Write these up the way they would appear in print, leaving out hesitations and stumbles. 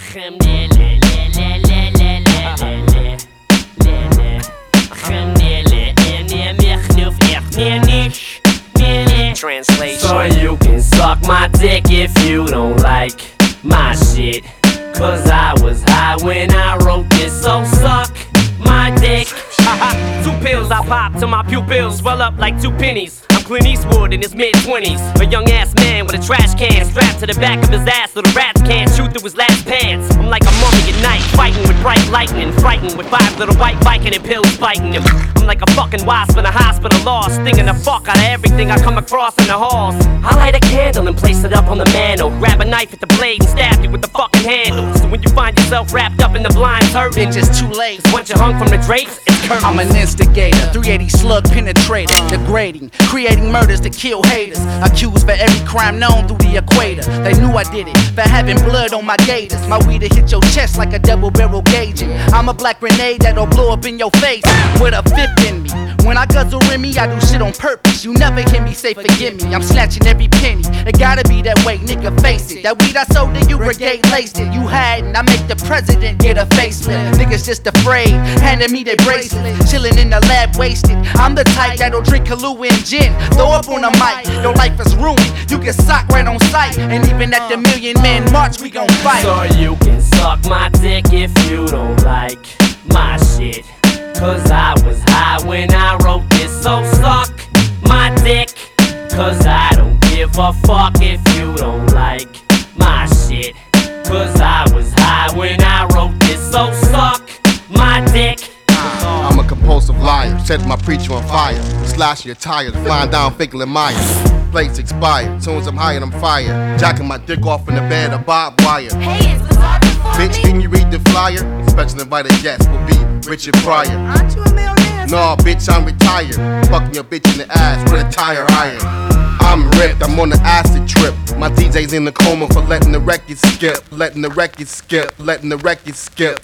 Translation. So you can suck my dick if you don't like my shit, cause I was high when I wrote this, so suck my dick. 2 pills I pop till my pupils swell up like 2 pennies. I'm Clint Eastwood in his mid-20s, a young ass man with a trash can strapped to the back of his ass so the rats can't shoot through his last pants. I'm like a mummy at night, fighting with bright lightning, frightened with 5 little white Viking and pills biting him. I'm like a fucking wasp in a hospital lost, stinging the fuck out of everything I come across in the halls. I light a candle and place it up on the mantle, grab a knife at the blade and stab you with the fucking handle. So when you find yourself wrapped up in the blind curtain, it's just too late. Once you're hung from the drapes, it's curtains. I'm an instigator, 380 slug penetrator, degrading, creating murders to kill haters. Accused for every crime known through the equator. They knew I did it for having blood on my gators. My weed'll hit your chest like a double barrel gauging. I'm a black grenade that'll blow up in your face with a 5th in me. When I guzzle Remy, I do shit on purpose. You never hear me say forgive me. I'm snatching every penny. It gotta be that way, nigga, face it. That weed I sold to you, brigade laced it. You hiding, I make the president get a facelift. Niggas just afraid, handing me their bracelet. Chilling in the lab, wasted. I'm the type that'll drink Kahlua and gin. Throw up on the mic, your life is ruined. You get socked right on sight. And even at the Million Man March, we gon' fight. So you can suck my dick if you don't like my shit, cause I was high when I wrote this, so suck my dick, cause I don't give a fuck if you don't like my shit, cause I was high when I wrote this, so suck my dick. I'm a compulsive liar, set my preacher on fire, slash your tires, flying down Finkel and Myers. Plates expired, soon as I'm high and I'm fired, jacking my dick off in the bed of barbed wire. Hey, is Lazard before Bitch, me? can you read the flyer? Special invited guest will be Richard Pryor. Aren't you a millionaire? No, bitch, I'm retired. Fucking your bitch in the ass with a tire iron. I'm ripped, I'm on the acid trip. My DJ's in the coma for letting the record skip. Letting the record skip, letting the record skip.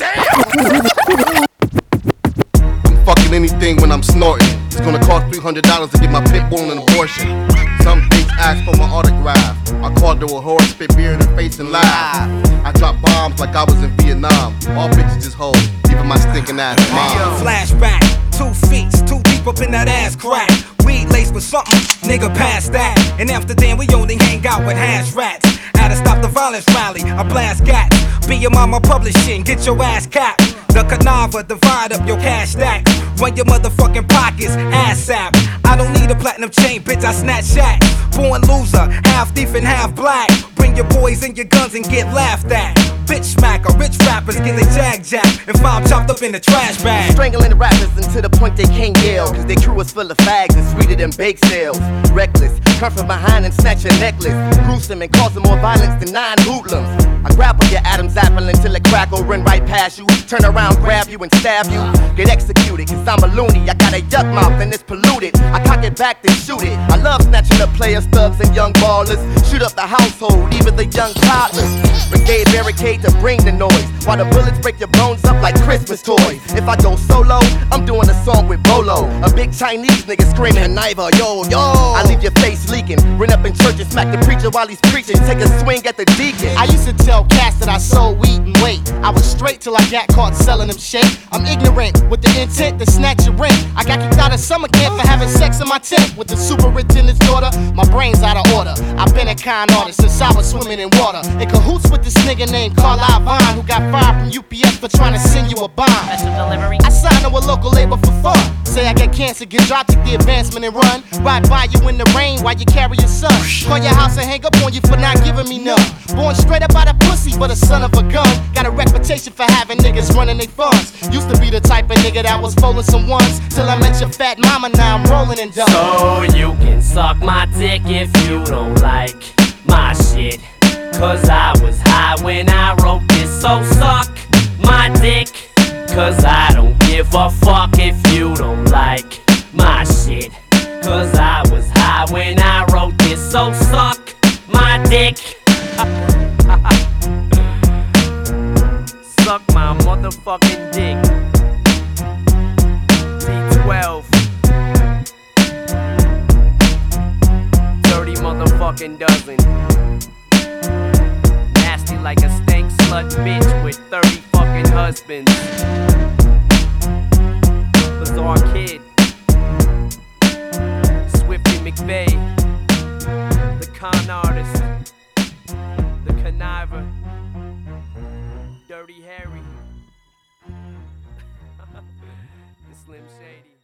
I'm fucking anything when I'm snorting. It's gonna cost $300 to get my pit bull an abortion. Some bitch asked for my autograph. I called her a whore, spit beer in her face and laugh. I dropped bombs like I was in Vietnam. All bitches just hoes, even my stinking ass mom. Flashback, 2 feet, too deep up in that ass crack. Weed laced with something, nigga past that. In Amsterdam, we only hang out with hash rats. Had to stop the violence rally, I blast gats. Be your mama publishing, get your ass capped. The Canava, divide up your cash stacks. Run your motherfucking pockets, ass sap. I don't need a platinum chain, bitch, I snatch shack. Born loser, half thief and half black. Bring your boys and your guns and get laughed at. Bitch smacker, rich rappers get their jag and found chopped up in the trash bag. Strangling the rappers until the point they can't yell, cause their crew is full of fags and sweeter than bake sales. Reckless, come from behind and snatch your necklace. Gruesome and causing more violence than 9 hoodlums. I grapple your Adam's apple until it crackle, run right past you. Turn around, grab you and stab you. Get executed, cause I'm a loony. I got a yuck mouth and it's polluted. I cock it back then shoot it. I love snatching up players, thugs and young ballers. Shoot up the household, even the young toddlers. Brigade barricade to bring the noise, while the bullets break your bones up like Christmas toys. If I go solo, I'm doing a song with Bolo. A big Chinese nigga screaming, Niva, yo, yo. I leave your face leaking, run up in church and smack the preacher while he's preaching. Take a swing at the deacon. I used to tell cats that I sold weed and weight. I was straight till I got caught selling them shit. I'm ignorant with the intent to snatch your rent. I got kicked out of summer camp for having sex in my tent with the superintendent's daughter. My brain's out of order. I've been a con artist since I was swimming in water. In cahoots with this nigga named Carlisle Vine, who got fired from UPS for trying to send you a bond. I signed to a local label for fun. Say I get cancer, get dropped, take the advancement and run. Ride by you in the rain while you carry your son. Call your house and hang up on you for not giving me none. Born straight up out of pussy, but a son of a gun. Got a reputation for having niggas running their funds. Used to be the type of nigga that was folding some ones, till I met your fat mama, now I'm rolling and done. So you can suck my dick if you don't like my shit, cause I was high when I wrote this, so suck my dick, cause I don't give a fuck if you don't like my shit, cause I was high when I wrote this, so suck my dick. Suck my motherfucking dick. D12 30 motherfucking dozen. Nasty like a stank slut bitch. with 30 fucking husbands. Bizarre Kid, Swifty McVeigh, the con artist, the conniver, Dirty Harry, the Slim Shady.